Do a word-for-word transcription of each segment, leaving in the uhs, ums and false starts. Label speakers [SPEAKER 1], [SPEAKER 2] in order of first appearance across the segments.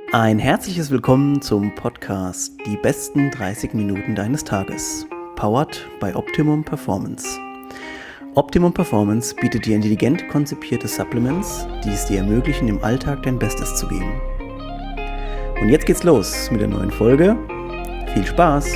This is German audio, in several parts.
[SPEAKER 1] Ein herzliches Willkommen zum Podcast Die besten dreißig Minuten deines Tages, powered by Optimum Performance. Optimum Performance bietet dir intelligent konzipierte Supplements, die es dir ermöglichen, im Alltag dein Bestes zu geben. Und jetzt geht's los mit der neuen Folge. Viel Spaß!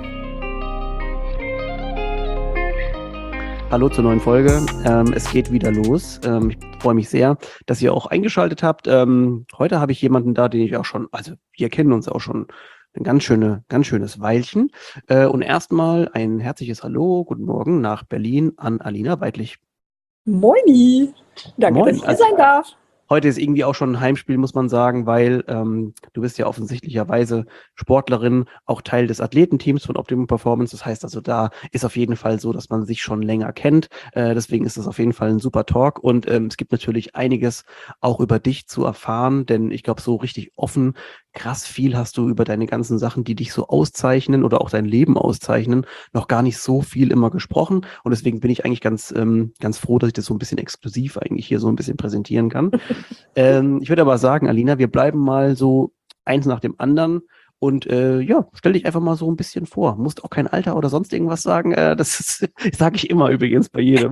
[SPEAKER 1] Hallo zur neuen Folge. Ähm, es geht wieder los. Ähm, ich freue mich sehr, dass ihr auch eingeschaltet habt. Ähm, heute habe ich jemanden da, den ich auch schon, also wir kennen uns auch schon ein ganz, schöne, ganz schönes Weilchen. Äh, und erstmal ein herzliches Hallo, guten Morgen nach Berlin an Alina Weidlich.
[SPEAKER 2] Moini! Danke,
[SPEAKER 1] Moin.
[SPEAKER 2] dass ich hier sein darf.
[SPEAKER 1] Heute ist irgendwie auch schon ein Heimspiel, muss man sagen, weil ähm, du bist ja offensichtlicherweise Sportlerin, auch Teil des Athletenteams von Optimum Performance. Das heißt also, da ist auf jeden Fall so, dass man sich schon länger kennt. Äh, deswegen ist das auf jeden Fall ein super Talk. Und ähm, es gibt natürlich einiges auch über dich zu erfahren, denn ich glaube, so richtig offen, krass viel hast du über deine ganzen Sachen, die dich so auszeichnen oder auch dein Leben auszeichnen, noch gar nicht so viel immer gesprochen. Und deswegen bin ich eigentlich ganz, ähm, ganz froh, dass ich das so ein bisschen exklusiv eigentlich hier so ein bisschen präsentieren kann. ähm, ich würde aber sagen, Alina, wir bleiben mal so eins nach dem anderen. Und äh, ja, stell dich einfach mal so ein bisschen vor. Musst auch kein Alter oder sonst irgendwas sagen. Äh, das sage ich immer übrigens bei jedem.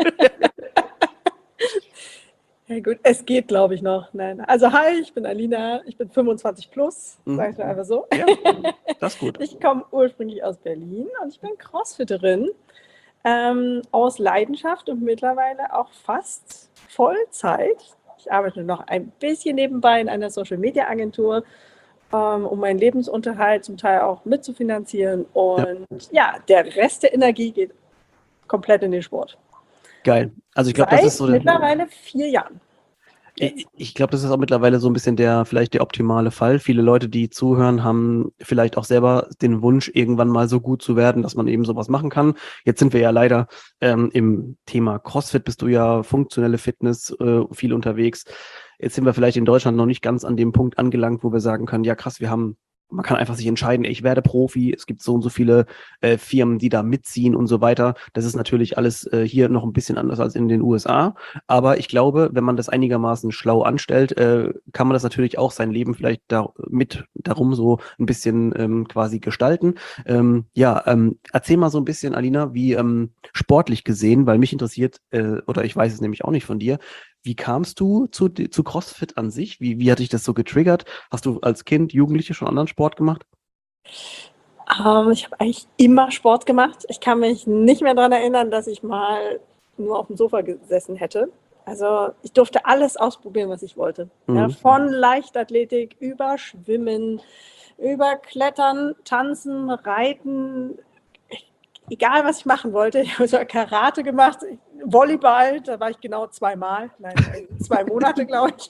[SPEAKER 2] Ja gut, es geht, glaube ich, noch. Nein. Also hi, ich bin Alina, ich bin fünfundzwanzig plus,
[SPEAKER 1] Mhm.
[SPEAKER 2] sage ich mal einfach so.
[SPEAKER 1] Ja, das ist gut.
[SPEAKER 2] Ich komme ursprünglich aus Berlin und ich bin Crossfitterin ähm, aus Leidenschaft und mittlerweile auch fast Vollzeit. Ich arbeite noch ein bisschen nebenbei in einer Social-Media-Agentur, ähm, um meinen Lebensunterhalt zum Teil auch mitzufinanzieren. Und ja. ja, der Rest der Energie geht komplett in den Sport.
[SPEAKER 1] Geil. Also ich glaube,
[SPEAKER 2] Seit
[SPEAKER 1] das ist so der,
[SPEAKER 2] mittlerweile vier Jahren.
[SPEAKER 1] Ich, ich glaube, das ist auch mittlerweile so ein bisschen der, vielleicht der optimale Fall. Viele Leute, die zuhören, haben vielleicht auch selber den Wunsch, irgendwann mal so gut zu werden, dass man eben sowas machen kann. Jetzt sind wir ja leider ähm, im Thema CrossFit, bist du ja funktionelle Fitness äh, viel unterwegs. Jetzt sind wir vielleicht in Deutschland noch nicht ganz an dem Punkt angelangt, wo wir sagen können, ja krass, wir haben Man kann einfach sich entscheiden, ich werde Profi, es gibt so und so viele äh, Firmen, die da mitziehen und so weiter. Das ist natürlich alles äh, hier noch ein bisschen anders als in den U S A. Aber ich glaube, wenn man das einigermaßen schlau anstellt, äh, kann man das natürlich auch sein Leben vielleicht da, mit darum so ein bisschen ähm, quasi gestalten. Ähm, ja, ähm, erzähl mal so ein bisschen, Alina, wie ähm, sportlich gesehen, weil mich interessiert, äh, oder ich weiß es nämlich auch nicht von dir, wie kamst du zu, zu CrossFit an sich? Wie, wie hat dich das so getriggert? Hast du als Kind, Jugendliche schon anderen Sport gemacht?
[SPEAKER 2] Ähm, ich habe eigentlich immer Sport gemacht. Ich kann mich nicht mehr daran erinnern, dass ich mal nur auf dem Sofa gesessen hätte. Also ich durfte alles ausprobieren, was ich wollte. Mhm. Ja, von Leichtathletik über Schwimmen, über Klettern, Tanzen, Reiten. Egal, was ich machen wollte. Ich habe so Karate gemacht, Volleyball, da war ich genau zweimal, nein, zwei Monate, glaube ich.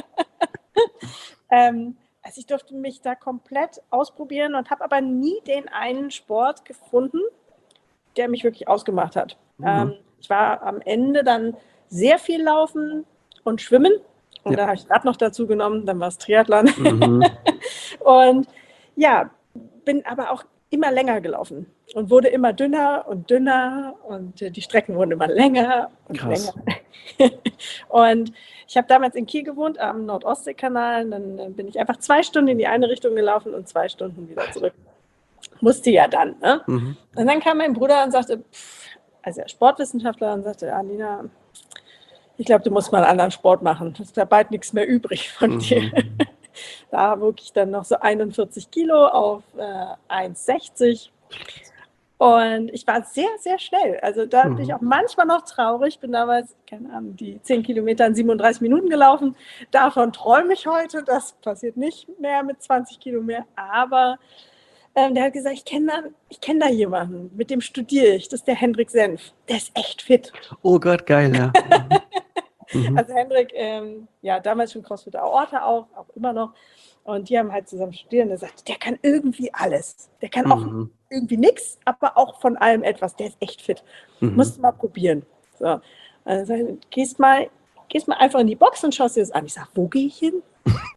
[SPEAKER 2] ähm, also ich durfte mich da komplett ausprobieren und habe aber nie den einen Sport gefunden, der mich wirklich ausgemacht hat. Mhm. Ähm, ich war am Ende dann sehr viel Laufen und Schwimmen und ja. Da habe ich Rad noch dazu genommen, dann war es Triathlon. Mhm. Und ja, bin aber auch immer länger gelaufen und wurde immer dünner und dünner und die Strecken wurden immer länger und Krass. länger. Und ich habe damals in Kiel gewohnt, am Nord-Ostsee-Kanal. Dann bin ich einfach zwei Stunden in die eine Richtung gelaufen und zwei Stunden wieder zurück. Musste ja dann. Ne? Mhm. Und dann kam mein Bruder und sagte, pff, also er Sportwissenschaftler, und sagte, Alina, ich glaube, du musst mal einen anderen Sport machen. Es ist da bald nichts mehr übrig von mhm. dir. Da wog ich dann noch so einundvierzig Kilo auf äh, eins sechzig. Und ich war sehr, sehr schnell. Also da mhm. bin ich auch manchmal noch traurig. Bin damals, keine Ahnung, die zehn Kilometer in siebenunddreißig Minuten gelaufen. Davon träume ich heute. Das passiert nicht mehr mit zwanzig Kilo mehr. Aber ähm, der hat gesagt, ich kenne da, ich kenn da jemanden, mit dem studiere ich. Das ist der Hendrik Senf. Der ist echt fit.
[SPEAKER 1] Oh Gott, geil, ja.
[SPEAKER 2] Mhm. Also Hendrik, ähm, ja, damals schon CrossFit Aorta auch, auch immer noch. Und die haben halt zusammen studiert und er sagt, der kann irgendwie alles. Der kann auch mhm. irgendwie nichts, aber auch von allem etwas. Der ist echt fit. Mhm. Musst du mal probieren. So. Also gehst mal, gehst mal einfach in die Box und schaust dir das an. Ich sage, wo gehe ich hin?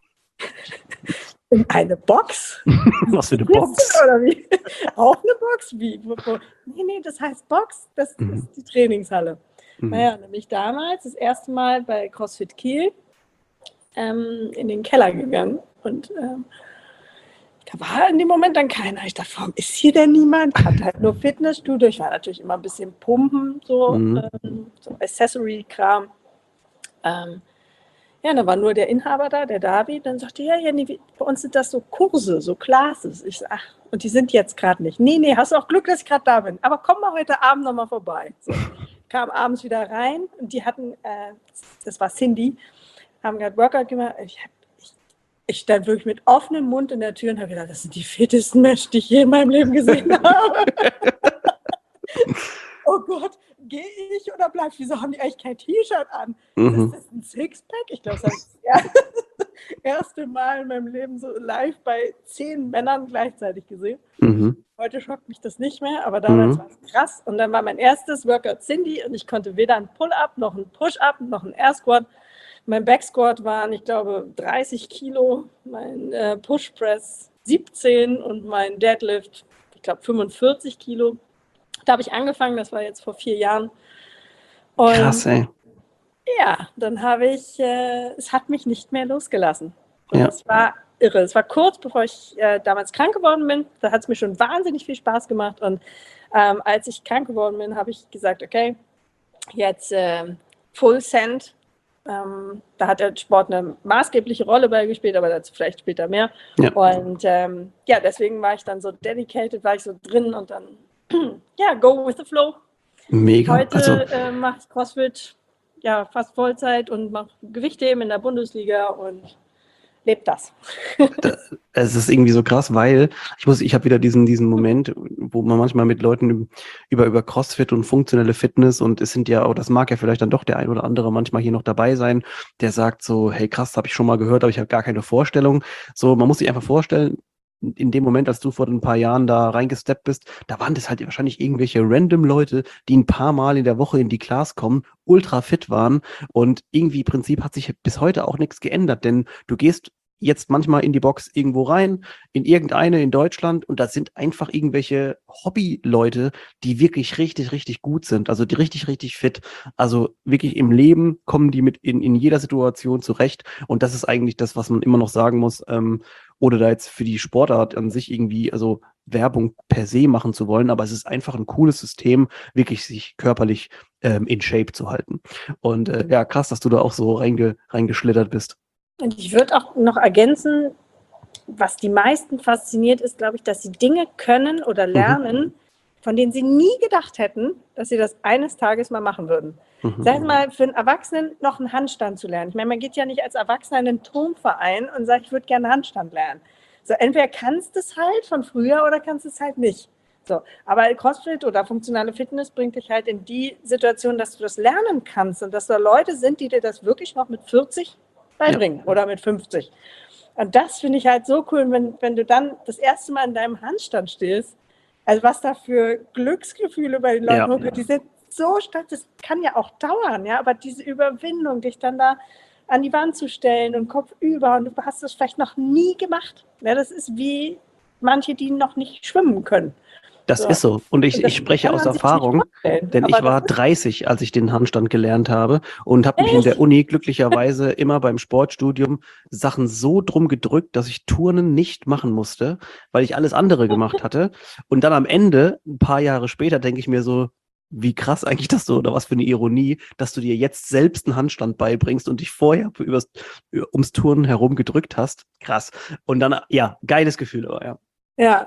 [SPEAKER 2] In eine Box?
[SPEAKER 1] Was für eine Box?
[SPEAKER 2] Oder wie? Auch eine Box? Wie? Nee, nee, das heißt Box, das mhm. ist die Trainingshalle. Mhm. Naja, nämlich damals das erste Mal bei CrossFit Kiel ähm, in den Keller gegangen Und ähm, da war in dem Moment dann keiner. Ich dachte, warum ist hier denn niemand? Ich hatte halt nur Fitnessstudio. Ich war natürlich immer ein bisschen pumpen, so,
[SPEAKER 1] Mhm.
[SPEAKER 2] ähm, so Accessory-Kram. Ähm, ja, da war nur der Inhaber da, der David. Dann sagte er, ja, ja, nee, bei uns sind das so Kurse, so Classes. Ich sag, ach, und die sind jetzt gerade nicht. Nee, nee, hast du auch Glück, dass ich gerade da bin. Aber komm mal heute Abend nochmal vorbei. So, kam abends wieder rein und die hatten, äh, das war Cindy, haben gerade Workout gemacht. Ich habe Ich stand wirklich mit offenem Mund in der Tür und habe gedacht, das sind die fittesten Menschen, die ich je in meinem Leben gesehen habe. Oh Gott, gehe ich oder bleib ich? Wieso haben die eigentlich kein T-Shirt an?
[SPEAKER 1] Mhm.
[SPEAKER 2] Ist das ein Sixpack? Ich glaube, das ist das erste Mal in meinem Leben so live bei zehn Männern gleichzeitig gesehen.
[SPEAKER 1] Mhm.
[SPEAKER 2] Heute schockt mich das nicht mehr, aber damals
[SPEAKER 1] Mhm.
[SPEAKER 2] war es krass. Und dann war mein erstes Workout Cindy und ich konnte weder einen Pull-Up, noch einen Push-Up, noch einen Air Squat. Mein Backsquat waren, ich glaube, dreißig Kilo, mein äh, Pushpress siebzehn und mein Deadlift, ich glaube, fünfundvierzig Kilo. Da habe ich angefangen, das war jetzt vor vier Jahren. Und
[SPEAKER 1] Krass, ey.
[SPEAKER 2] ja, dann habe ich, äh, es hat mich nicht mehr losgelassen. Und
[SPEAKER 1] Ja.
[SPEAKER 2] es war irre. Es war kurz, bevor ich äh, damals krank geworden bin. Da hat es mir schon wahnsinnig viel Spaß gemacht. Und ähm, als ich krank geworden bin, habe ich gesagt, okay, jetzt äh, Full Send. Ähm, da hat der Sport eine maßgebliche Rolle bei gespielt, aber dazu vielleicht später mehr.
[SPEAKER 1] Ja.
[SPEAKER 2] Und ähm, ja, deswegen war ich dann so dedicated, war ich so drin und dann, ja, go with the flow.
[SPEAKER 1] Mega.
[SPEAKER 2] Heute
[SPEAKER 1] Also,
[SPEAKER 2] äh, mache ich CrossFit ja fast Vollzeit und mache Gewichtheben in der Bundesliga und lebe das.
[SPEAKER 1] da, es ist irgendwie so krass, weil ich muss, ich habe wieder diesen, diesen Moment, wo man manchmal mit Leuten über, über CrossFit und funktionelle Fitness und es sind ja, oh, das mag ja vielleicht dann doch der ein oder andere manchmal hier noch dabei sein, der sagt so, hey krass, habe ich schon mal gehört, aber ich habe gar keine Vorstellung. So, man muss sich einfach vorstellen, in dem Moment, als du vor ein paar Jahren da reingesteppt bist, da waren das halt wahrscheinlich irgendwelche random Leute, die ein paar Mal in der Woche in die Class kommen, ultra fit waren und irgendwie im Prinzip hat sich bis heute auch nichts geändert, denn du gehst jetzt manchmal in die Box irgendwo rein, in irgendeine in Deutschland und das sind einfach irgendwelche Hobbyleute, die wirklich richtig, richtig gut sind, also die richtig, richtig fit, also wirklich im Leben kommen die mit in, in jeder Situation zurecht und das ist eigentlich das, was man immer noch sagen muss, ähm, ohne da jetzt für die Sportart an sich irgendwie, also Werbung per se machen zu wollen, aber es ist einfach ein cooles System, wirklich sich körperlich ähm, in Shape zu halten. Und äh, ja, krass, dass du da auch so reinge, reingeschlittert bist.
[SPEAKER 2] Und ich würde auch noch ergänzen, was die meisten fasziniert, ist, glaube ich, dass sie Dinge können oder lernen, mhm. von denen sie nie gedacht hätten, dass sie das eines Tages mal machen würden. Mhm. Sag ich mal, für einen Erwachsenen noch einen Handstand zu lernen. Ich meine, man geht ja nicht als Erwachsener in einen Turmverein und sagt, ich würde gerne Handstand lernen. So, entweder kannst du es halt von früher oder kannst du es halt nicht. So, aber CrossFit oder funktionale Fitness bringt dich halt in die Situation, dass du das lernen kannst und dass da Leute sind, die dir das wirklich noch mit vierzig beibringen, ja, oder mit fünfzig. Und das finde ich halt so cool, wenn, wenn du dann das erste Mal in deinem Handstand stehst, also was da für Glücksgefühle bei den Leuten hochkommen, ja, die sind so stark, das kann ja auch dauern, ja, aber diese Überwindung, dich dann da an die Wand zu stellen und Kopf über und du hast das vielleicht noch nie gemacht. Ja, das ist wie manche, die noch nicht schwimmen können.
[SPEAKER 1] Das so. ist so. Und ich,
[SPEAKER 2] und
[SPEAKER 1] ich spreche aus Erfahrung, denn
[SPEAKER 2] aber
[SPEAKER 1] ich war dreißig, als ich den Handstand gelernt habe und habe mich in der Uni glücklicherweise immer beim Sportstudium Sachen so drum gedrückt, dass ich Turnen nicht machen musste, weil ich alles andere gemacht hatte. Und dann am Ende, ein paar Jahre später, denke ich mir so, wie krass eigentlich das so, oder was für eine Ironie, dass du dir jetzt selbst einen Handstand beibringst und dich vorher übers, ums Turnen herum gedrückt hast. Krass. Und dann, ja, geiles Gefühl, aber ja.
[SPEAKER 2] Ja,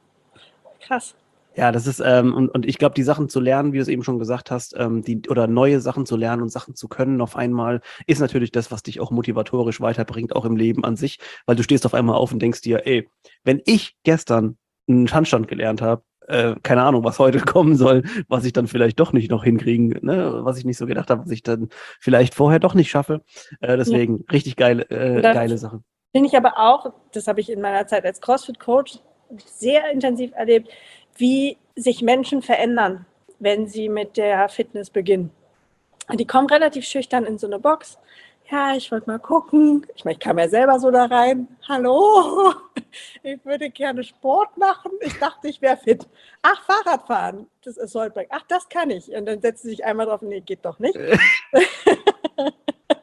[SPEAKER 2] krass.
[SPEAKER 1] Ja, das ist, ähm, und, und ich glaube, die Sachen zu lernen, wie du es eben schon gesagt hast, ähm, die, oder neue Sachen zu lernen und Sachen zu können auf einmal, ist natürlich das, was dich auch motivatorisch weiterbringt, auch im Leben an sich, weil du stehst auf einmal auf und denkst dir, ey, wenn ich gestern einen Handstand gelernt habe, äh, keine Ahnung, was heute kommen soll, was ich dann vielleicht doch nicht noch hinkriegen, ne, was ich nicht so gedacht habe, was ich dann vielleicht vorher doch nicht schaffe. Äh, deswegen ja. richtig geile, äh, geile Sache.
[SPEAKER 2] Finde ich aber auch, das habe ich in meiner Zeit als CrossFit-Coach sehr intensiv erlebt, wie sich Menschen verändern, wenn sie mit der Fitness beginnen. Die kommen relativ schüchtern in so eine Box. Ja, ich wollte mal gucken. Ich meine, ich kam ja selber so da rein. Hallo, ich würde gerne Sport machen. Ich dachte, ich wäre fit. Ach, Fahrradfahren, das ist Soldberg. Ach, das kann ich. Und dann setzen sie sich einmal drauf, nee, geht doch nicht.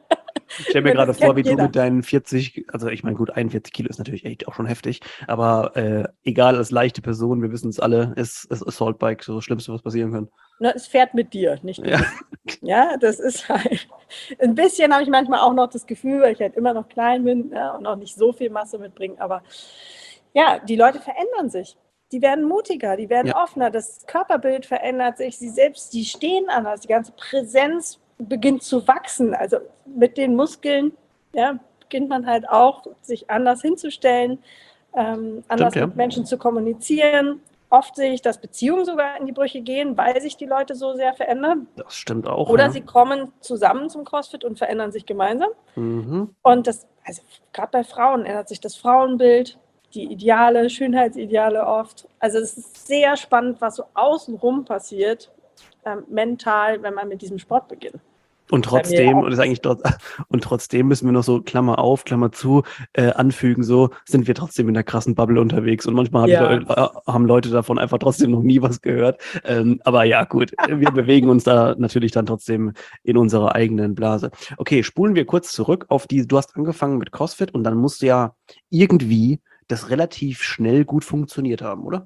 [SPEAKER 1] Ich stelle mir
[SPEAKER 2] Das
[SPEAKER 1] gerade vor,
[SPEAKER 2] kennt
[SPEAKER 1] wie du
[SPEAKER 2] jeder.
[SPEAKER 1] mit deinen vierzig, also ich meine, gut, einundvierzig Kilo ist natürlich echt auch schon heftig, aber äh, egal, als leichte Person, wir wissen es alle, ist, ist Assault Bike so das Schlimmste, was passieren kann.
[SPEAKER 2] Ne, es fährt mit dir, nicht du
[SPEAKER 1] Ja,
[SPEAKER 2] mit. Ja, das ist halt. Ein bisschen habe ich manchmal auch noch das Gefühl, weil ich halt immer noch klein bin, ja, und auch nicht so viel Masse mitbringe. Aber ja, die Leute verändern sich. Die werden mutiger, die werden
[SPEAKER 1] ja,
[SPEAKER 2] offener, das Körperbild verändert sich, sie selbst, die stehen anders, die ganze Präsenz beginnt zu wachsen. Also mit den Muskeln, ja, beginnt man halt auch, sich anders hinzustellen, ähm,
[SPEAKER 1] stimmt,
[SPEAKER 2] anders
[SPEAKER 1] ja.
[SPEAKER 2] mit Menschen zu kommunizieren. Oft sehe ich, dass Beziehungen sogar in die Brüche gehen, weil sich die Leute so sehr verändern.
[SPEAKER 1] Das stimmt auch,
[SPEAKER 2] Oder
[SPEAKER 1] ja.
[SPEAKER 2] sie kommen zusammen zum CrossFit und verändern sich gemeinsam.
[SPEAKER 1] Mhm.
[SPEAKER 2] Und das, also gerade bei Frauen ändert sich das Frauenbild, die Ideale, Schönheitsideale oft. Also es ist sehr spannend, was so außenrum passiert, ähm, mental, wenn man mit diesem Sport beginnt.
[SPEAKER 1] Und
[SPEAKER 2] Bei mir
[SPEAKER 1] trotzdem,
[SPEAKER 2] auch.
[SPEAKER 1] und ist eigentlich dort, und trotzdem müssen wir noch so Klammer auf, Klammer zu, äh, anfügen, so sind wir trotzdem in der krassen Bubble unterwegs. Und manchmal hab ich,
[SPEAKER 2] Ja.
[SPEAKER 1] Leu- äh, haben Leute davon einfach trotzdem noch nie was gehört. Ähm, aber ja, gut, wir bewegen uns da natürlich dann trotzdem in unserer eigenen Blase. Okay, spulen wir kurz zurück auf die, du hast angefangen mit CrossFit und dann musst du ja irgendwie das relativ schnell gut funktioniert haben, oder?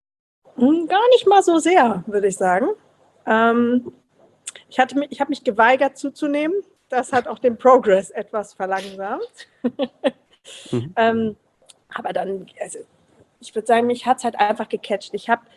[SPEAKER 2] Hm, Gar nicht mal so sehr, würde ich sagen. Ähm, ich hatte mich, ich habe mich geweigert zuzunehmen. Das hat auch den Progress etwas verlangsamt.
[SPEAKER 1] Mhm.
[SPEAKER 2] ähm, aber dann, also ich würde sagen, mich hat es halt einfach gecatcht. Ich habe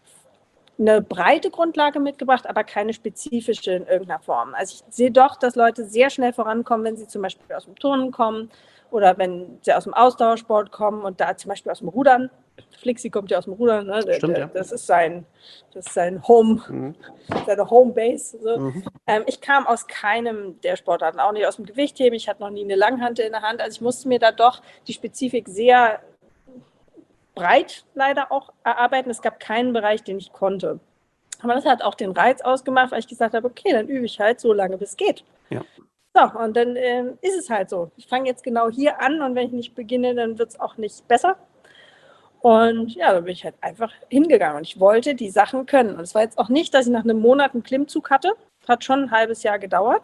[SPEAKER 2] eine breite Grundlage mitgebracht, aber keine spezifische in irgendeiner Form. Also ich sehe doch, dass Leute sehr schnell vorankommen, wenn sie zum Beispiel aus dem Turnen kommen oder wenn sie aus dem Ausdauersport kommen und da zum Beispiel aus dem Rudern. Flixi kommt ja aus dem Rudern, ne? der,
[SPEAKER 1] Stimmt,
[SPEAKER 2] der,
[SPEAKER 1] ja.
[SPEAKER 2] das ist sein, das ist sein Home,
[SPEAKER 1] Mhm.
[SPEAKER 2] seine Homebase. So.
[SPEAKER 1] Mhm.
[SPEAKER 2] Ähm, ich kam aus keinem der Sportarten, auch nicht aus dem Gewichtheben. Ich hatte noch nie eine Langhantel in der Hand. Also ich musste mir da doch die Spezifik sehr breit leider auch erarbeiten. Es gab keinen Bereich, den ich konnte. Aber das hat auch den Reiz ausgemacht, weil ich gesagt habe, okay, dann übe ich halt so lange, bis es geht.
[SPEAKER 1] Ja.
[SPEAKER 2] So, und dann äh, ist es halt so. Ich fange jetzt genau hier an und wenn ich nicht beginne, dann wird es auch nicht besser. Und ja, da bin ich halt einfach hingegangen und ich wollte die Sachen können. Und es war jetzt auch nicht, dass ich nach einem Monat einen Klimmzug hatte. Hat schon ein halbes Jahr gedauert.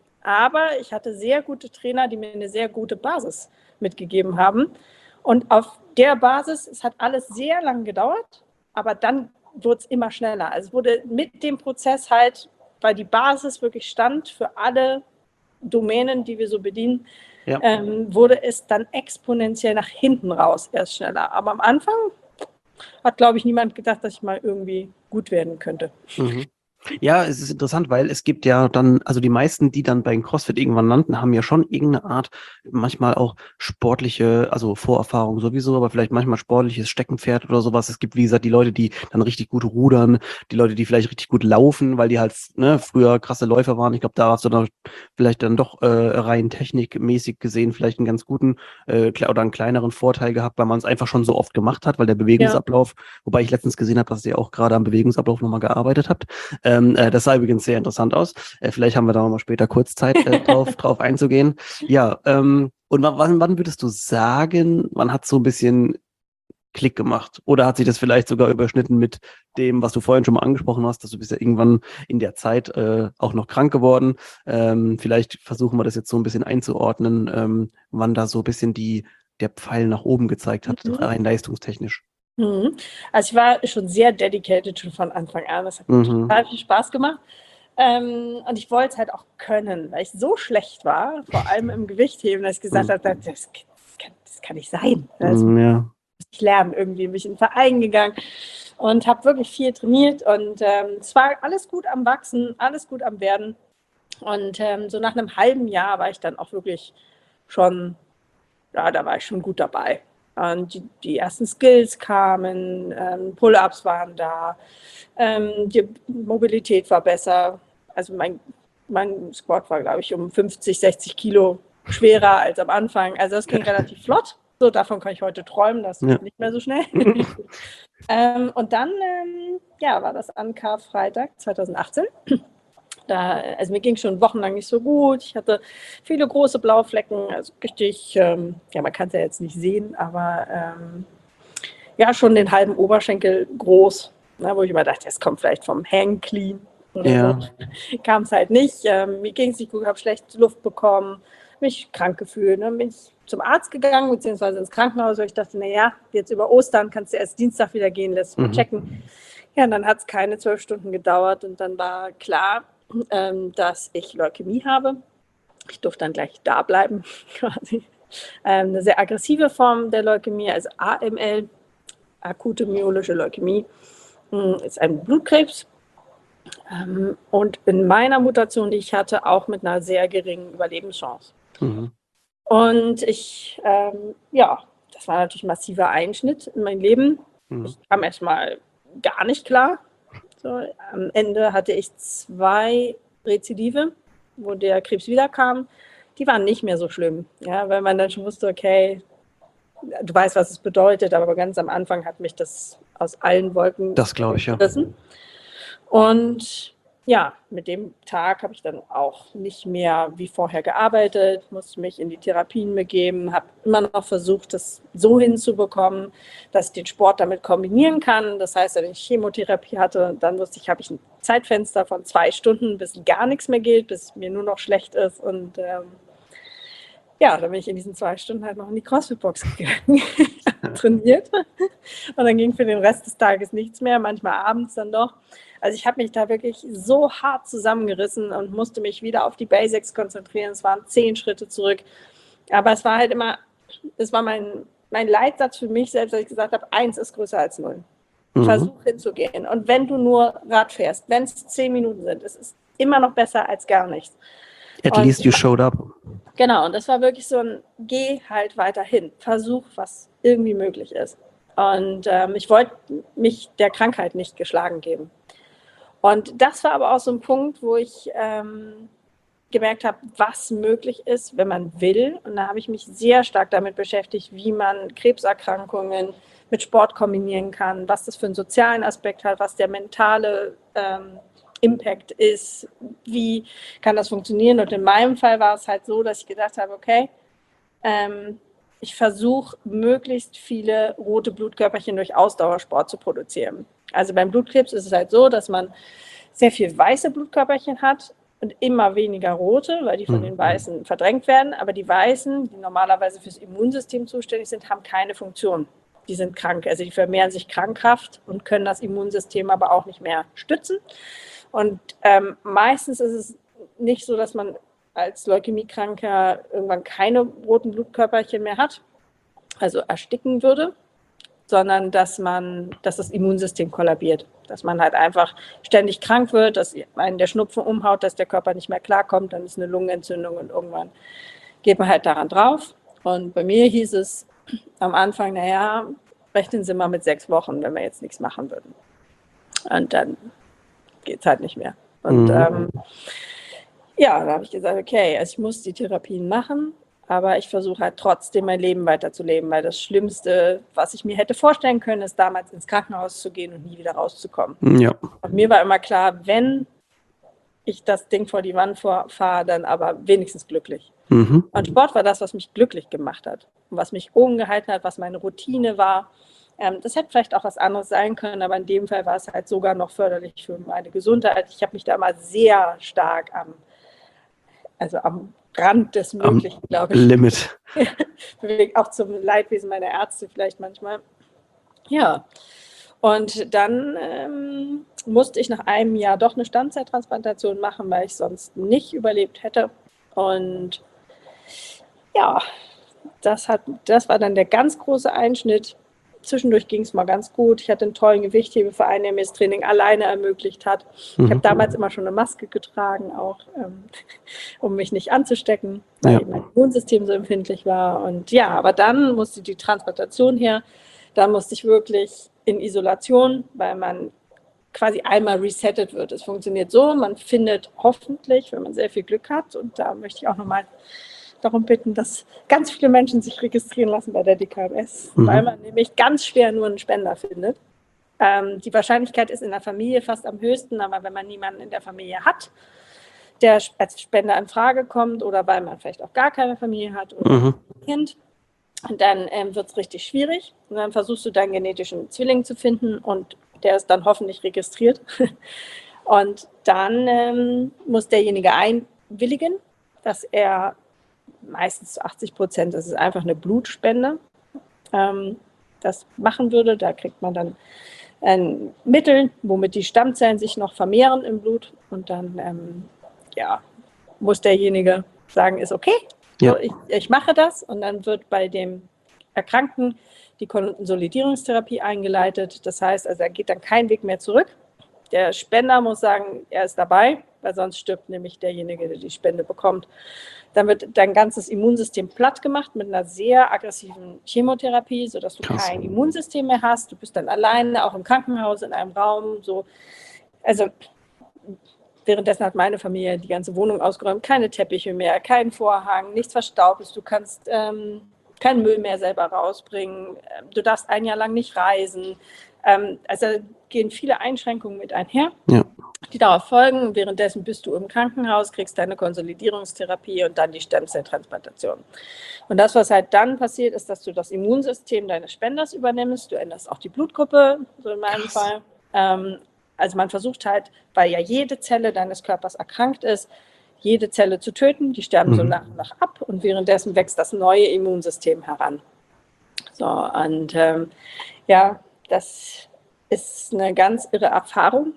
[SPEAKER 2] Aber ich hatte sehr gute Trainer, die mir eine sehr gute Basis mitgegeben haben. Und auf der Basis, es hat alles sehr lang gedauert, aber dann wurde es immer schneller. Also es wurde mit dem Prozess halt, weil die Basis wirklich stand für alle Domänen, die wir so bedienen,
[SPEAKER 1] Ja.
[SPEAKER 2] ähm, wurde es dann exponentiell nach hinten raus erst schneller. Aber am Anfang hat, glaube ich, niemand gedacht, dass ich mal irgendwie gut werden könnte.
[SPEAKER 1] Mhm. Ja, es ist interessant, weil es gibt ja dann, also die meisten, die dann beim CrossFit irgendwann landen, haben ja schon irgendeine Art, manchmal auch sportliche, also Vorerfahrung sowieso, aber vielleicht manchmal sportliches Steckenpferd oder sowas. Es gibt, wie gesagt, die Leute, die dann richtig gut rudern, die Leute, die vielleicht richtig gut laufen, weil die halt ne, früher krasse Läufer waren. Ich glaube, da hast du dann vielleicht dann doch äh, rein technikmäßig gesehen vielleicht einen ganz guten äh, oder einen kleineren Vorteil gehabt, weil man es einfach schon so oft gemacht hat, weil der Bewegungsablauf, ja. Wobei ich letztens gesehen habe, dass ihr auch gerade am Bewegungsablauf nochmal gearbeitet habt. Ähm, äh, das sah übrigens sehr interessant aus. Äh, vielleicht haben wir da nochmal später kurz Zeit, äh, drauf, drauf einzugehen. Ja, ähm, und wann, wann würdest du sagen, wann hat so ein bisschen Klick gemacht? Oder hat sich das vielleicht sogar überschnitten mit dem, was du vorhin schon mal angesprochen hast, dass du bist ja irgendwann in der Zeit äh, auch noch krank geworden. Ähm, vielleicht versuchen wir das jetzt so ein bisschen einzuordnen, ähm, wann da so ein bisschen die, der Pfeil nach oben gezeigt hat,
[SPEAKER 2] Mhm.
[SPEAKER 1] rein leistungstechnisch.
[SPEAKER 2] Mhm. Also ich war schon sehr dedicated schon von Anfang an. Das hat mir
[SPEAKER 1] Mhm.
[SPEAKER 2] total viel Spaß gemacht. Ähm, und ich wollte es halt auch können, weil ich so schlecht war, vor allem im Gewichtheben, dass ich gesagt
[SPEAKER 1] Mhm.
[SPEAKER 2] habe, das, das, kann, das kann nicht sein. Das
[SPEAKER 1] Mhm, ja.
[SPEAKER 2] muss ich lernen. Irgendwie bin ich in den Verein gegangen und habe wirklich viel trainiert. Und ähm, es war alles gut am Wachsen, alles gut am Werden. Und ähm, so nach einem halben Jahr war ich dann auch wirklich schon, ja, da war ich schon gut dabei. Und die, die ersten Skills kamen, ähm, Pull-ups waren da, ähm, die Mobilität war besser. Also mein, mein Squat war, glaube ich, um fünfzig, sechzig Kilo schwerer als am Anfang. Also das ging relativ flott. So, davon kann ich heute träumen, das
[SPEAKER 1] Ja.
[SPEAKER 2] geht nicht mehr so schnell. ähm, und dann ähm, ja, war das an Karfreitag zweitausendachtzehn. Da, also mir ging schon wochenlang nicht so gut. Ich hatte viele große Blauflecken, also richtig, ähm, ja, man kann es ja jetzt nicht sehen, aber ähm, ja, schon den halben Oberschenkel groß, ne, wo ich immer dachte, das kommt vielleicht vom Hang Clean oder
[SPEAKER 1] Ja.
[SPEAKER 2] so. Kam es halt nicht. Ähm, mir ging es nicht gut, habe schlecht Luft bekommen, mich krank gefühlt. Dann bin ich zum Arzt gegangen, beziehungsweise ins Krankenhaus, weil ich dachte, naja, jetzt über Ostern kannst du erst Dienstag wieder gehen, lässt mal checken. Ja, und dann hat es keine zwölf Stunden gedauert und dann war klar, ähm, dass ich Leukämie habe. Ich durfte dann gleich da bleiben, quasi. Ähm, eine sehr aggressive Form der Leukämie, also A M L, akute myelolische Leukämie, ist ein Blutkrebs. Ähm, und in meiner Mutation, die ich hatte, auch mit einer sehr geringen Überlebenschance. Mhm. Und ich, ähm, ja, das war natürlich ein massiver Einschnitt in mein Leben. Mhm. Ich kam erstmal gar nicht klar. So, am Ende hatte ich zwei Rezidive, wo der Krebs wiederkam. Die waren nicht mehr so schlimm, ja, weil man dann schon wusste, okay, du weißt, was es bedeutet, aber ganz am Anfang hat mich das aus allen Wolken
[SPEAKER 1] das glaube ich,
[SPEAKER 2] gerissen. Ja. Und ja, mit dem Tag habe ich dann auch nicht mehr wie vorher gearbeitet, musste mich in die Therapien begeben, habe immer noch versucht, das so hinzubekommen, dass ich den Sport damit kombinieren kann. Das heißt, wenn ich Chemotherapie hatte, dann wusste ich, habe ich ein Zeitfenster von zwei Stunden, bis gar nichts mehr geht, bis mir nur noch schlecht ist. Und ähm, ja, dann bin ich in diesen zwei Stunden halt noch in die CrossFit-Box gegangen, trainiert. Und dann ging für den Rest des Tages nichts mehr, manchmal abends dann doch. Also ich habe mich da wirklich so hart zusammengerissen und musste mich wieder auf die Basics konzentrieren. Es waren zehn Schritte zurück. Aber es war halt immer, es war mein, mein Leitsatz für mich selbst, dass ich gesagt habe, eins ist größer als null. Mhm. Versuch hinzugehen. Und wenn du nur Rad fährst, wenn es zehn Minuten sind, es ist immer noch besser als gar nichts.
[SPEAKER 1] At und least you showed up.
[SPEAKER 2] Genau, und das war wirklich so ein, geh halt weiter hin. Versuch, was irgendwie möglich ist. Und ähm, ich wollte mich der Krankheit nicht geschlagen geben. Und das war aber auch so ein Punkt, wo ich ähm, gemerkt habe, was möglich ist, wenn man will. Und da habe ich mich sehr stark damit beschäftigt, wie man Krebserkrankungen mit Sport kombinieren kann, was das für einen sozialen Aspekt hat, was der mentale ähm, Impact ist, wie kann das funktionieren. Und in meinem Fall war es halt so, dass ich gedacht habe, okay, ähm, ich versuche, möglichst viele rote Blutkörperchen durch Ausdauersport zu produzieren. Also beim Blutkrebs ist es halt so, dass man sehr viel weiße Blutkörperchen hat und immer weniger rote, weil die von mhm. den Weißen verdrängt werden. Aber die Weißen, die normalerweise fürs Immunsystem zuständig sind, haben keine Funktion. Die sind krank, also die vermehren sich krankhaft und können das Immunsystem aber auch nicht mehr stützen. Und ähm, meistens ist es nicht so, dass man als Leukämiekranker irgendwann keine roten Blutkörperchen mehr hat, also ersticken würde, sondern dass man, dass das Immunsystem kollabiert, dass man halt einfach ständig krank wird, dass einen der Schnupfen umhaut, dass der Körper nicht mehr klarkommt, dann ist eine Lungenentzündung und irgendwann geht man halt daran drauf. Und bei mir hieß es am Anfang, naja, rechnen Sie mal mit sechs Wochen, wenn wir jetzt nichts machen würden. Und dann geht es halt nicht mehr. Und mhm. ähm, ja, da habe ich gesagt, okay, also ich muss die Therapien machen, aber ich versuche halt trotzdem mein Leben weiterzuleben, weil das Schlimmste, was ich mir hätte vorstellen können, ist damals ins Krankenhaus zu gehen und nie wieder rauszukommen.
[SPEAKER 1] Ja.
[SPEAKER 2] Und mir war immer klar, wenn ich das Ding vor die Wand fahre, dann aber wenigstens glücklich. Mhm. Und Sport war das, was mich glücklich gemacht hat und was mich oben gehalten hat, was meine Routine war. Ähm, das hätte vielleicht auch was anderes sein können, aber in dem Fall war es halt sogar noch förderlich für meine Gesundheit. Ich habe mich da mal sehr stark am, also am Rand des Möglichen, glaube ich.
[SPEAKER 1] Limit.
[SPEAKER 2] Bewegt, auch zum Leidwesen meiner Ärzte vielleicht manchmal. Ja, und dann ähm, musste ich nach einem Jahr doch eine Stammzelltransplantation machen, weil ich sonst nicht überlebt hätte. Und ja, das, hat, das war dann der ganz große Einschnitt. Zwischendurch ging es mal ganz gut. Ich hatte einen tollen Gewichthebeverein, der mir das Training alleine ermöglicht hat. Mhm. Ich habe damals immer schon eine Maske getragen, auch ähm, um mich nicht anzustecken, weil ja. mein Immunsystem so empfindlich war. Und ja, aber dann musste die Transplantation her. Dann musste ich wirklich in Isolation, weil man quasi einmal resettet wird. Es funktioniert so, man findet hoffentlich, wenn man sehr viel Glück hat, und da möchte ich auch nochmal darum bitten, dass ganz viele Menschen sich registrieren lassen bei der D K M S, mhm. weil man nämlich ganz schwer nur einen Spender findet. Ähm, die Wahrscheinlichkeit ist in der Familie fast am höchsten, aber wenn man niemanden in der Familie hat, der als Spender in Frage kommt, oder weil man vielleicht auch gar keine Familie hat oder mhm. ein Kind, dann ähm, wird es richtig schwierig. Und dann versuchst du deinen genetischen Zwilling zu finden und der ist dann hoffentlich registriert. Und dann ähm, muss derjenige einwilligen, dass er meistens zu achtzig Prozent ist es einfach eine Blutspende, ähm, das machen würde. Da kriegt man dann ein Mittel, womit die Stammzellen sich noch vermehren im Blut und dann ähm, ja, muss derjenige sagen, ist okay,
[SPEAKER 1] Ja.
[SPEAKER 2] so, ich, ich mache das und dann wird bei dem Erkrankten die Konsolidierungstherapie eingeleitet. Das heißt, also er geht dann keinen Weg mehr zurück. Der Spender muss sagen, er ist dabei, weil sonst stirbt nämlich derjenige, der die Spende bekommt. Dann wird dein ganzes Immunsystem platt gemacht mit einer sehr aggressiven Chemotherapie, sodass du
[SPEAKER 1] Krass.
[SPEAKER 2] kein Immunsystem mehr hast. Du bist dann alleine, auch im Krankenhaus, in einem Raum. So. Also währenddessen hat meine Familie die ganze Wohnung ausgeräumt, keine Teppiche mehr, keinen Vorhang, nichts Verstaubtes. Du kannst ähm, keinen Müll mehr selber rausbringen. Du darfst ein Jahr lang nicht reisen. Ähm, also gehen viele Einschränkungen mit einher,
[SPEAKER 1] Ja.
[SPEAKER 2] die darauf folgen. Währenddessen bist du im Krankenhaus, kriegst deine Konsolidierungstherapie und dann die Stammzelltransplantation. Und das, was halt dann passiert, ist, dass du das Immunsystem deines Spenders übernimmst. Du änderst auch die Blutgruppe, so in meinem
[SPEAKER 1] Krass.
[SPEAKER 2] Fall. Ähm, also man versucht halt, weil ja jede Zelle deines Körpers erkrankt ist, jede Zelle zu töten. Die sterben
[SPEAKER 1] Mhm.
[SPEAKER 2] so nach und nach ab und währenddessen wächst das neue Immunsystem heran. So, und ähm, ja, das ist eine ganz irre Erfahrung,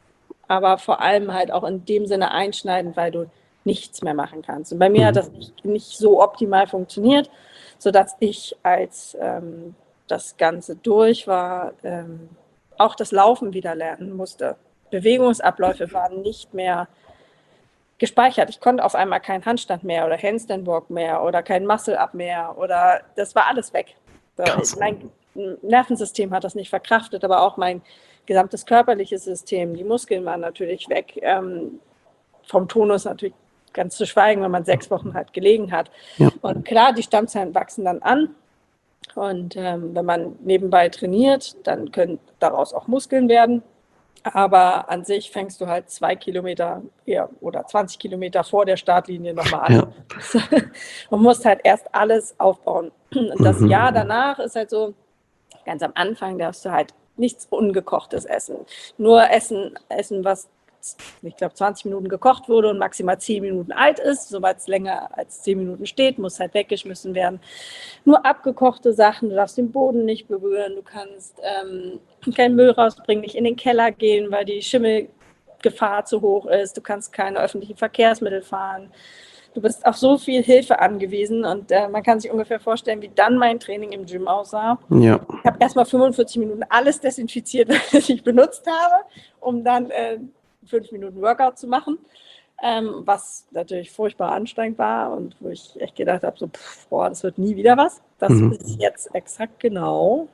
[SPEAKER 2] aber vor allem halt auch in dem Sinne einschneidend, weil du nichts mehr machen kannst. Und bei mir
[SPEAKER 1] Mhm.
[SPEAKER 2] hat das nicht, nicht so optimal funktioniert, sodass ich, als ähm, das Ganze durch war, ähm, auch das Laufen wieder lernen musste. Bewegungsabläufe waren nicht mehr gespeichert. Ich konnte auf einmal keinen Handstand mehr oder Handstand Walk mehr oder kein Muscle-Up mehr oder das war alles weg. So,
[SPEAKER 1] Krass.
[SPEAKER 2] mein Nervensystem hat das nicht verkraftet, aber auch mein gesamtes körperliches System, die Muskeln waren natürlich weg. Ähm, vom Tonus natürlich ganz zu schweigen, wenn man sechs Wochen halt gelegen hat.
[SPEAKER 1] Ja.
[SPEAKER 2] Und klar, die Stammzellen wachsen dann an. Und ähm, wenn man nebenbei trainiert, dann können daraus auch Muskeln werden. Aber an sich fängst du halt zwei Kilometer eher oder zwanzig Kilometer vor der Startlinie nochmal an.
[SPEAKER 1] Ja.
[SPEAKER 2] Man muss halt erst alles aufbauen. Und das
[SPEAKER 1] Mhm.
[SPEAKER 2] Jahr danach ist halt so, ganz am Anfang darfst du halt nichts Ungekochtes essen. Nur essen, essen was, ich glaube, zwanzig Minuten gekocht wurde und maximal zehn Minuten alt ist. Sobald es länger als zehn Minuten steht, muss halt weggeschmissen werden. Nur abgekochte Sachen, du darfst den Boden nicht berühren, du kannst ähm, keinen Müll rausbringen, nicht in den Keller gehen, weil die Schimmelgefahr zu hoch ist. Du kannst keine öffentlichen Verkehrsmittel fahren. Du bist auf so viel Hilfe angewiesen und äh, man kann sich ungefähr vorstellen, wie dann mein Training im Gym aussah.
[SPEAKER 1] Ja.
[SPEAKER 2] Ich habe erstmal fünfundvierzig Minuten alles desinfiziert, was ich benutzt habe, um dann äh, fünf Minuten Workout zu machen, ähm, was natürlich furchtbar anstrengend war und wo ich echt gedacht habe, so, pff, boah, das wird nie wieder was. Das
[SPEAKER 1] Mhm.
[SPEAKER 2] ist jetzt exakt genau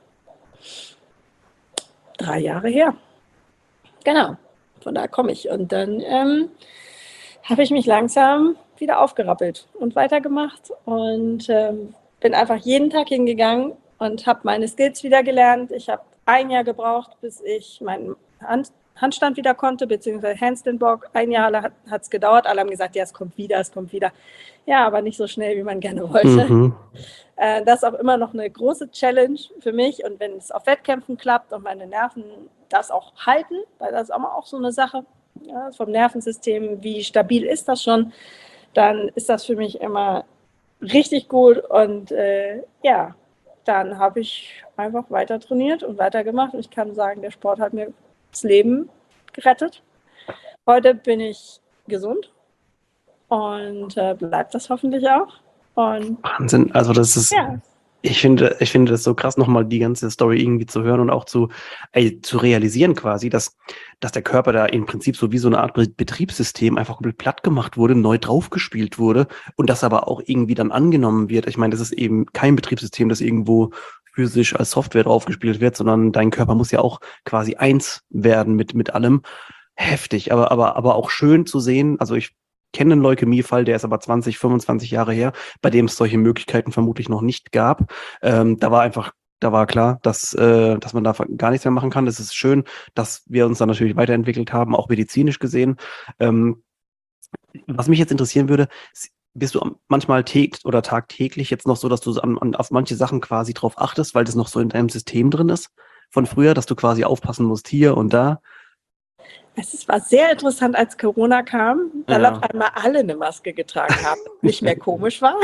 [SPEAKER 2] drei Jahre her. Genau, von da komme ich. Und dann ähm, habe ich mich langsam wieder aufgerappelt und weitergemacht und ähm, bin einfach jeden Tag hingegangen und habe meine Skills wieder gelernt. Ich habe ein Jahr gebraucht, bis ich meinen Hand, Handstand wieder konnte, beziehungsweise Handstand Walk. Ein Jahr hat es gedauert. Alle haben gesagt, ja, es kommt wieder, es kommt wieder. Ja, aber nicht so schnell, wie man gerne wollte.
[SPEAKER 1] Mhm.
[SPEAKER 2] Äh, das ist auch immer noch eine große Challenge für mich. Und wenn es auf Wettkämpfen klappt und meine Nerven das auch halten, weil das ist auch, auch so eine Sache, ja, vom Nervensystem, wie stabil ist das schon, dann ist das für mich immer richtig gut. Und äh, ja, dann habe ich einfach weiter trainiert und weiter gemacht. Und ich kann sagen, der Sport hat mir das Leben gerettet. Heute bin ich gesund und äh, bleibt das hoffentlich auch. Und
[SPEAKER 1] Wahnsinn. Also das ist,
[SPEAKER 2] ja,
[SPEAKER 1] ich finde, ich finde das so krass, nochmal die ganze Story irgendwie zu hören und auch zu, ey, zu realisieren quasi, dass, dass der Körper da im Prinzip so wie so eine Art Betriebssystem einfach komplett platt gemacht wurde, neu draufgespielt wurde und das aber auch irgendwie dann angenommen wird. Ich meine, das ist eben kein Betriebssystem, das irgendwo physisch als Software draufgespielt wird, sondern dein Körper muss ja auch quasi eins werden mit, mit allem. Heftig, aber, aber, aber auch schön zu sehen. Also ich kenne einen Leukämiefall, der ist aber zwanzig, fünfundzwanzig Jahre her, bei dem es solche Möglichkeiten vermutlich noch nicht gab. Ähm, da war einfach, da war klar, dass, äh, dass man da gar nichts mehr machen kann. Das ist schön, dass wir uns dann natürlich weiterentwickelt haben, auch medizinisch gesehen. Ähm, was mich jetzt interessieren würde, bist du manchmal täglich oder tagtäglich jetzt noch so, dass du an, an, auf manche Sachen quasi drauf achtest, weil das noch so in deinem System drin ist von früher, dass du quasi aufpassen musst hier und da?
[SPEAKER 2] Es war sehr interessant, als Corona kam, weil
[SPEAKER 1] Ja.
[SPEAKER 2] auf einmal alle eine Maske getragen haben. Nicht mehr komisch war.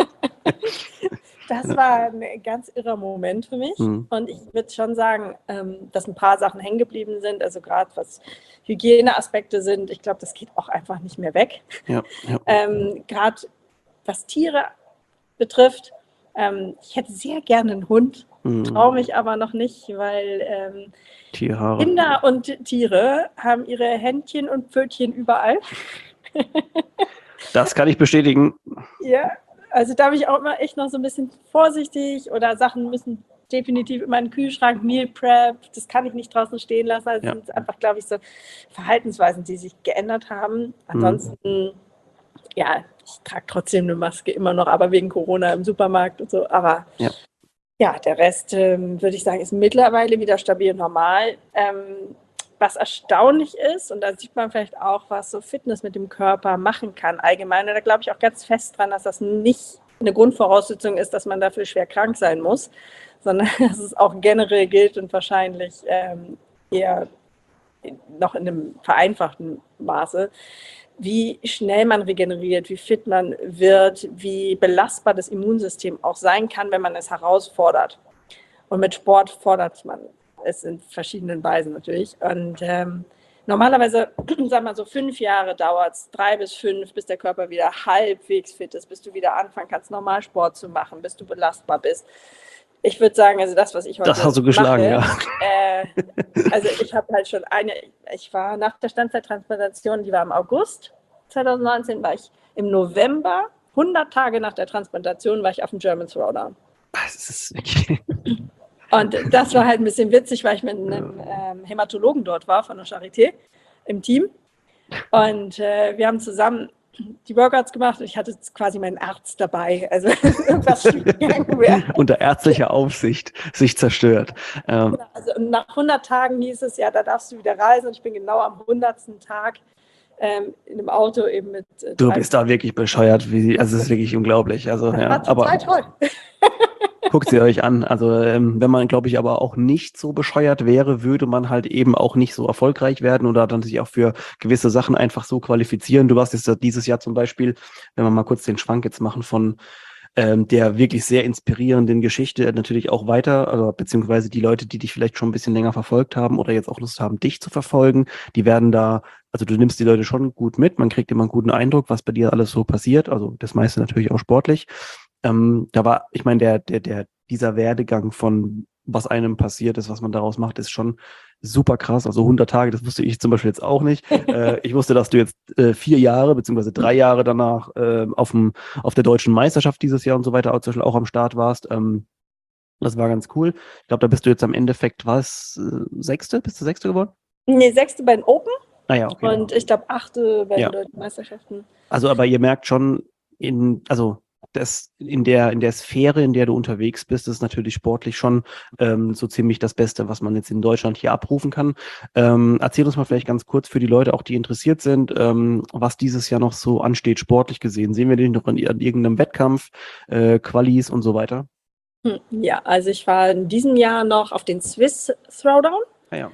[SPEAKER 2] Das war ein ganz irrer Moment für mich.
[SPEAKER 1] Mhm.
[SPEAKER 2] Und ich würde schon sagen, ähm, dass ein paar Sachen hängen geblieben sind. Also gerade was Hygieneaspekte sind. Ich glaube, das geht auch einfach nicht mehr weg.
[SPEAKER 1] Ja, ja.
[SPEAKER 2] Ähm, gerade was Tiere betrifft. Ähm, ich hätte sehr gerne einen Hund,
[SPEAKER 1] Mhm.
[SPEAKER 2] traue mich aber noch nicht, weil ähm,
[SPEAKER 1] Tierhaare.
[SPEAKER 2] Kinder und Tiere haben ihre Händchen und Pfötchen überall.
[SPEAKER 1] Das kann ich bestätigen.
[SPEAKER 2] Ja, also da bin ich auch immer echt noch so ein bisschen vorsichtig oder Sachen müssen definitiv in meinen Kühlschrank, Meal Prep, das kann ich nicht draußen stehen lassen. Also
[SPEAKER 1] Ja.
[SPEAKER 2] sind einfach, glaube ich, so Verhaltensweisen, die sich geändert haben. Ansonsten, mhm. ja, ich trage trotzdem eine Maske immer noch, aber wegen Corona im Supermarkt und so. Aber
[SPEAKER 1] ja,
[SPEAKER 2] ja der Rest, ähm, würde ich sagen, ist mittlerweile wieder stabil und normal. Ähm, was erstaunlich ist, und da sieht man vielleicht auch, was so Fitness mit dem Körper machen kann allgemein. Und da glaube ich auch ganz fest dran, dass das nicht eine Grundvoraussetzung ist, dass man dafür schwer krank sein muss, sondern dass es auch generell gilt und wahrscheinlich ähm, eher noch in einem vereinfachten Maße, wie schnell man regeneriert, wie fit man wird, wie belastbar das Immunsystem auch sein kann, wenn man es herausfordert. Und mit Sport fordert man es in verschiedenen Weisen natürlich. Und ähm, normalerweise, sagen wir so, fünf Jahre dauert es, drei bis fünf, bis der Körper wieder halbwegs fit ist, bis du wieder anfangen kannst, normal Sport zu machen, bis du belastbar bist. Ich würde sagen, also das, was ich heute
[SPEAKER 1] das hast du geschlagen,
[SPEAKER 2] mache,
[SPEAKER 1] ja.
[SPEAKER 2] Äh, also ich habe halt schon eine, ich war nach der Steinzeittransplantation, die war im August zwanzig neunzehn, war ich im November, hundert Tage nach der Transplantation, war ich auf dem German Throwdown.
[SPEAKER 1] Das ist wirklich...
[SPEAKER 2] Und das war halt ein bisschen witzig, weil ich mit einem ähm, Hämatologen dort war, von der Charité im Team. Und äh, wir haben zusammen die Workouts gemacht und ich hatte quasi meinen Arzt dabei. Also irgendwas schiefgegangen wäre.
[SPEAKER 1] Unter ärztlicher Aufsicht sich zerstört.
[SPEAKER 2] Ähm, genau, also nach hundert Tagen hieß es, ja, da darfst du wieder reisen. Und ich bin genau am hundertsten Tag ähm, in einem Auto eben mit... Äh,
[SPEAKER 1] du bist da wirklich bescheuert. Wie, also es ist wirklich unglaublich. Also,
[SPEAKER 2] das
[SPEAKER 1] ja,
[SPEAKER 2] war total
[SPEAKER 1] aber
[SPEAKER 2] toll.
[SPEAKER 1] guckt sie euch an. Also ähm, wenn man, glaube ich, aber auch nicht so bescheuert wäre, würde man halt eben auch nicht so erfolgreich werden oder dann sich auch für gewisse Sachen einfach so qualifizieren. Du warst jetzt dieses Jahr zum Beispiel, wenn wir mal kurz den Schwank jetzt machen von ähm, der wirklich sehr inspirierenden Geschichte natürlich auch weiter, also beziehungsweise die Leute, die dich vielleicht schon ein bisschen länger verfolgt haben oder jetzt auch Lust haben, dich zu verfolgen, die werden da, also du nimmst die Leute schon gut mit, man kriegt immer einen guten Eindruck, was bei dir alles so passiert, also das meiste natürlich auch sportlich. Ähm, da war, ich meine, der, der, der, dieser Werdegang von was einem passiert ist, was man daraus macht, ist schon super krass. Also hundert Tage, das wusste ich zum Beispiel jetzt auch nicht. äh, ich wusste, dass du jetzt äh, vier Jahre beziehungsweise drei Jahre danach äh, auf dem auf der deutschen Meisterschaft dieses Jahr und so weiter auch, zum Beispiel auch am Start warst. Ähm, das war ganz cool. Ich glaube, da bist du jetzt am Endeffekt, was, äh, Sechste? Bist du Sechste geworden?
[SPEAKER 2] Nee, Sechste bei den Open.
[SPEAKER 1] Ah ja, okay.
[SPEAKER 2] Und ich glaube, Achte bei den
[SPEAKER 1] ja.
[SPEAKER 2] deutschen Meisterschaften.
[SPEAKER 1] Also, aber ihr merkt schon, in, also das in der in der Sphäre, in der du unterwegs bist, ist natürlich sportlich schon ähm, so ziemlich das Beste, was man jetzt in Deutschland hier abrufen kann. Ähm, erzähl uns mal vielleicht ganz kurz für die Leute, auch die interessiert sind, ähm, was dieses Jahr noch so ansteht, sportlich gesehen. Sehen wir den noch in, in irgendeinem Wettkampf, äh, Qualis und so weiter?
[SPEAKER 2] Hm, ja, also ich war in diesem Jahr noch auf den Swiss Throwdown.
[SPEAKER 1] Ah, ja.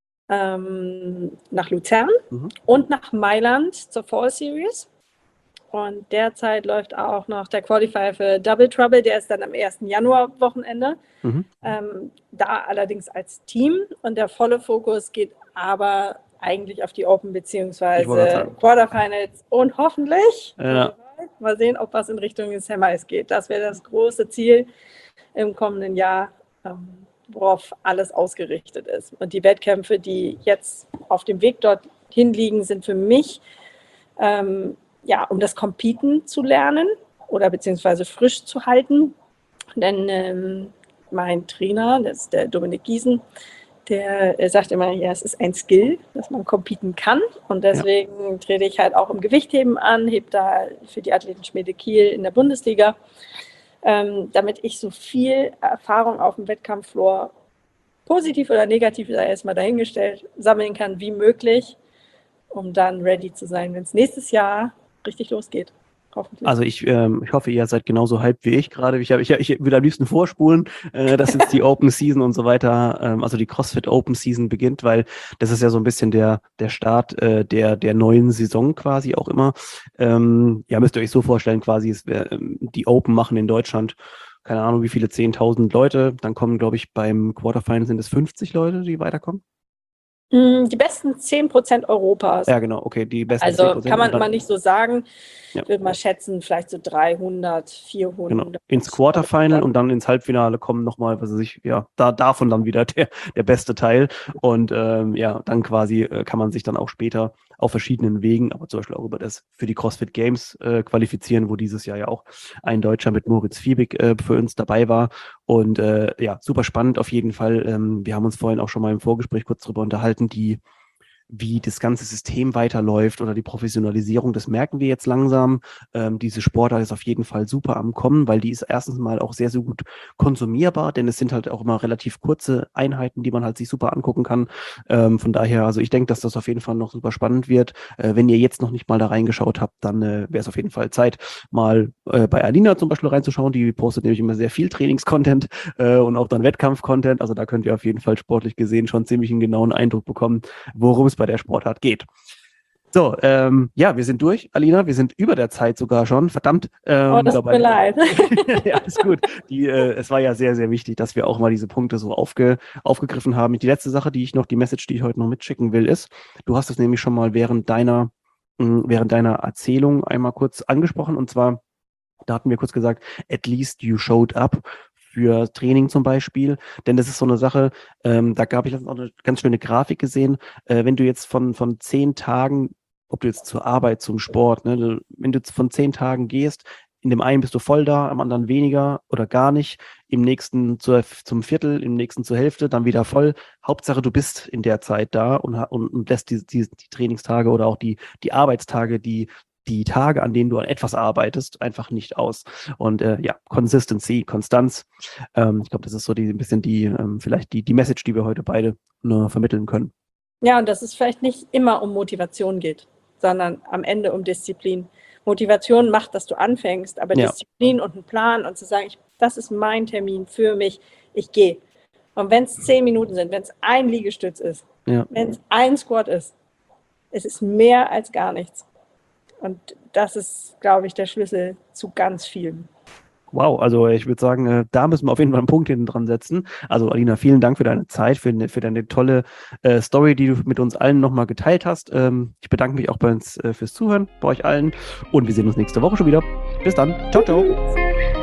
[SPEAKER 2] ähm, nach Luzern
[SPEAKER 1] mhm.
[SPEAKER 2] und nach Mailand zur Fall Series. Und derzeit läuft auch noch der Qualifier für Double Trouble, der ist dann am ersten Januar-Wochenende.
[SPEAKER 1] Mhm.
[SPEAKER 2] Ähm, da allerdings als Team und der volle Fokus geht aber eigentlich auf die Open beziehungsweise Quarterfinals und hoffentlich,
[SPEAKER 1] ja.
[SPEAKER 2] mal sehen, ob was in Richtung des Hammers geht. Das wäre das große Ziel im kommenden Jahr, ähm, worauf alles ausgerichtet ist. Und die Wettkämpfe, die jetzt auf dem Weg dorthin liegen, sind für mich ähm, ja, um das Competen zu lernen oder beziehungsweise frisch zu halten. Denn ähm, mein Trainer, das ist der Dominik Giesen, der äh, sagt immer, ja, es ist ein Skill, dass man competen kann. Und deswegen ja. trete ich halt auch im Gewichtheben an, hebe da für die Athletenschmiede Kiel in der Bundesliga, ähm, damit ich so viel Erfahrung auf dem Wettkampffloor, positiv oder negativ, sei erstmal dahingestellt, sammeln kann wie möglich, um dann ready zu sein, wenn es nächstes Jahr richtig losgeht. Hoffentlich.
[SPEAKER 1] Also ich, ähm, ich hoffe, ihr seid genauso hyped wie ich gerade. Ich, hab, ich, ich würde am liebsten vorspulen, äh, dass jetzt die Open Season und so weiter, ähm, also die CrossFit Open Season beginnt, weil das ist ja so ein bisschen der, der Start äh, der, der neuen Saison quasi auch immer. Ähm, ja, müsst ihr euch so vorstellen, quasi, es wär, ähm, die Open machen in Deutschland, keine Ahnung, wie viele, zehntausend Leute. Dann kommen, glaube ich, beim Quarterfinal sind es fünfzig Leute, die weiterkommen.
[SPEAKER 2] Die besten zehn Prozent Europas.
[SPEAKER 1] Ja, genau, okay, die besten zehn
[SPEAKER 2] Also
[SPEAKER 1] Prozent.
[SPEAKER 2] kann man
[SPEAKER 1] dann,
[SPEAKER 2] immer nicht so sagen.
[SPEAKER 1] ja.
[SPEAKER 2] Ich würde mal schätzen, vielleicht so dreihundert, vierhundert.
[SPEAKER 1] Genau, ins Quarterfinal und dann ins Halbfinale kommen nochmal, was weiß ich, ja, da davon dann wieder der, der beste Teil. Und ähm, ja, dann quasi äh, kann man sich dann auch später auf verschiedenen Wegen, aber zum Beispiel auch über das für die CrossFit Games äh, qualifizieren, wo dieses Jahr ja auch ein Deutscher mit Moritz Fiebig äh, für uns dabei war. Und äh, ja, super spannend auf jeden Fall. Ähm, wir haben uns vorhin auch schon mal im Vorgespräch kurz drüber unterhalten, die wie das ganze System weiterläuft oder die Professionalisierung, das merken wir jetzt langsam. Ähm, diese Sportart ist auf jeden Fall super am Kommen, weil die ist erstens mal auch sehr, sehr gut konsumierbar, denn es sind halt auch immer relativ kurze Einheiten, die man halt sich super angucken kann. Ähm, von daher, also ich denke, dass das auf jeden Fall noch super spannend wird. Äh, wenn ihr jetzt noch nicht mal da reingeschaut habt, dann äh, wäre es auf jeden Fall Zeit, mal äh, bei Alina zum Beispiel reinzuschauen. Die postet nämlich immer sehr viel Trainingscontent äh, und auch dann Wettkampfcontent. Also da könnt ihr auf jeden Fall sportlich gesehen schon ziemlich einen genauen Eindruck bekommen, worum es bei der Sportart geht. So, ähm, ja, wir sind durch, Alina. Wir sind über der Zeit sogar schon. Verdammt. Ähm,
[SPEAKER 2] oh, das tut mir leid.
[SPEAKER 1] ja, alles gut. Die, äh, es war ja sehr, sehr wichtig, dass wir auch mal diese Punkte so aufge, aufgegriffen haben. Die letzte Sache, die ich noch, die Message, die ich heute noch mitschicken will, ist, du hast es nämlich schon mal während deiner, mh, während deiner Erzählung einmal kurz angesprochen. Und zwar, da hatten wir kurz gesagt, at least you showed up für Training zum Beispiel, denn das ist so eine Sache, ähm, da habe ich letztens auch eine ganz schöne Grafik gesehen, äh, wenn du jetzt von, von zehn Tagen, ob du jetzt zur Arbeit, zum Sport, ne, wenn du jetzt von zehn Tagen gehst, in dem einen bist du voll da, am anderen weniger oder gar nicht, im nächsten zur, zum Viertel, im nächsten zur Hälfte, dann wieder voll. Hauptsache, du bist in der Zeit da und, und, und lässt die, die, die Trainingstage oder auch die, die Arbeitstage, die die Tage, an denen du an etwas arbeitest, einfach nicht aus. Und äh, ja, Consistency, Konstanz. Ähm, ich glaube, das ist so die, ein bisschen die, ähm, vielleicht die, die Message, die wir heute beide nur vermitteln können.
[SPEAKER 2] Ja, und dass es vielleicht nicht immer um Motivation geht, sondern am Ende um Disziplin. Motivation macht, dass du anfängst, aber
[SPEAKER 1] Ja.
[SPEAKER 2] Disziplin und ein Plan und zu sagen, ich, das ist mein Termin für mich, ich gehe. Und wenn es zehn Minuten sind, wenn es ein Liegestütz ist,
[SPEAKER 1] ja.
[SPEAKER 2] wenn es ein Squat ist, es ist mehr als gar nichts. Und das ist, glaube ich, der Schlüssel zu ganz vielem.
[SPEAKER 1] Wow, also ich würde sagen, äh, da müssen wir auf jeden Fall einen Punkt hinten dran setzen. Also Alina, vielen Dank für deine Zeit, für, ne, für deine tolle äh, Story, die du mit uns allen nochmal geteilt hast. Ähm, ich bedanke mich auch bei uns äh, fürs Zuhören, bei euch allen. Und wir sehen uns nächste Woche schon wieder. Bis dann. Ciao, ciao.